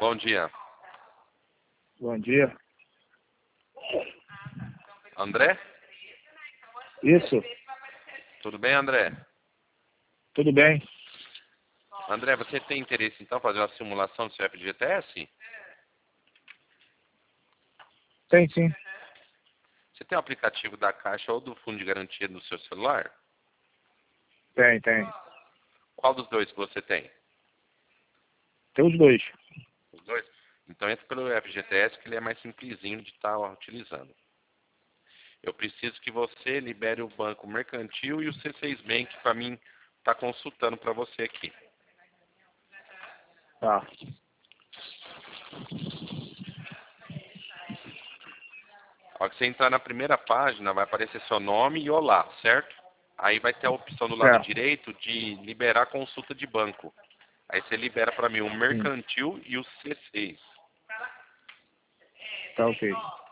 Bom dia. Bom dia. André? Isso, Tudo bem, André? tudo bem. André, você tem interesse então em fazer uma simulação do seu FGTS? Tem sim. Você tem o aplicativo da Caixa ou do Fundo de Garantia no seu celular? Tem. Qual dos dois que você tem? Tem os dois. Os dois? Então entra pelo FGTS que ele é mais simplesinho de estar utilizando. Eu preciso que você libere o Banco Mercantil e o C6 Bank para mim estar consultando para você aqui. Tá. A hora que você entrar na primeira página, vai aparecer seu nome e olá, certo? Aí vai ter a opção do lado Certo. direito de liberar consulta de banco. Aí você libera para mim o Sim. Mercantil e o C6. Tá ok.